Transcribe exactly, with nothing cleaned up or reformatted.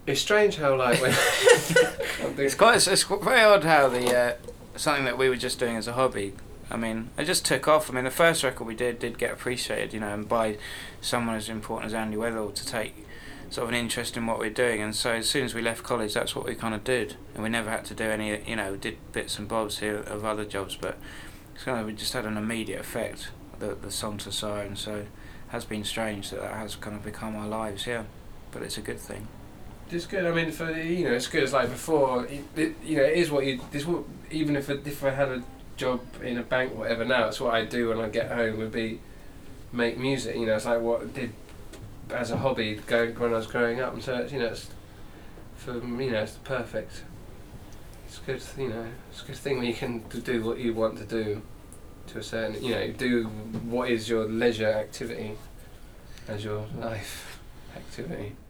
It's strange how like when it's quite it's, it's very odd how the uh, something that we were just doing as a hobby. I mean, it just took off. I mean, the first record we did did get appreciated, you know, and by someone as important as Andy Weatherall to take sort of an interest in what we're doing. And so as soon as we left college, that's what we kind of did, and we never had to do any, you know, did bits and bobs here of other jobs, but it's kind of we just had an immediate effect. The the song to Siren, so it has been strange that that has kind of become our lives, yeah, but it's a good thing. It's good. I mean, for you know, it's good as like before. It, it, you know, it is what you. This what even if it, if I had a job in a bank, or whatever. Now it's what I do when I get home would be make music. You know, it's like what I did as a hobby going when I was growing up, and so it's, you know, it's for you know, it's perfect. It's good. You know, it's a good thing when you can do what you want to do to a certain. You know, do what is your leisure activity as your life activity.